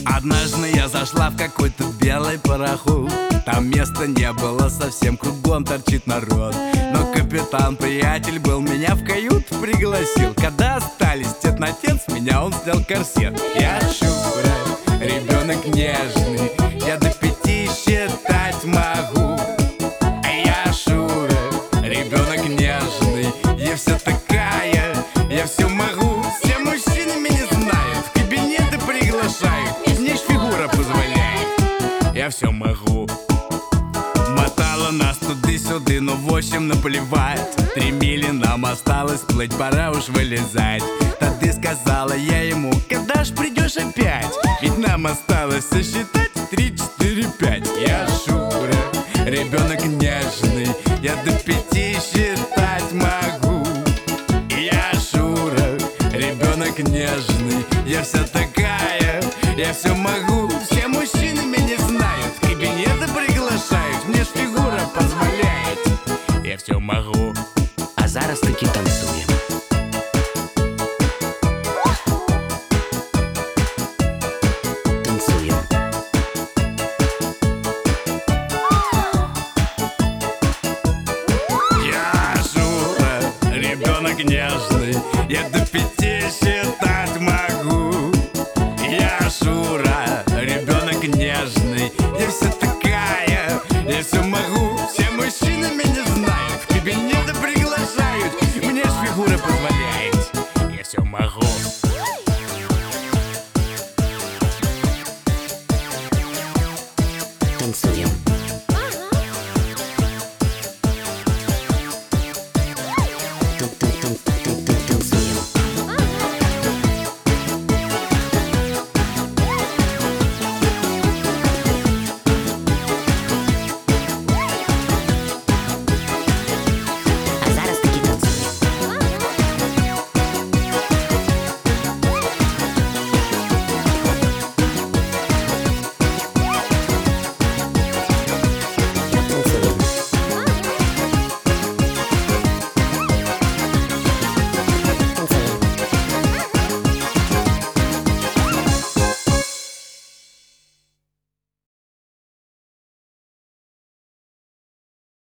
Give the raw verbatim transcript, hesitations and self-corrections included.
Однажды я зашла в какой-то белый пароход. Там места не было совсем, кругом торчит народ. Но капитан, приятель был, меня в кают пригласил. Когда остались тет на тет, с меня он снял корсет. Я Шура, ребенок нежный, я до пяти считать могу. Я Шура, ребенок нежный, я вся такая, я все могу. Все мужчины меня знают, в кабинеты приглашают. Мне ж фигура позволяет, я все могу. Мотала нас туды-сюды, но в общем наплевать. Три мили нам осталось плыть, пора уж вылезать. Тогда сказала я ему: когда ж придешь опять? Ведь нам осталось сосчитать три, четыре, пять. Я Шура, ребенок нежный, я до пяти считать могу. Я Шура, ребенок нежный, я вся такая, я все могу. Все мужчины меня знают, в кабинеты приглашают. Мне ж фигура позволяет, я все могу.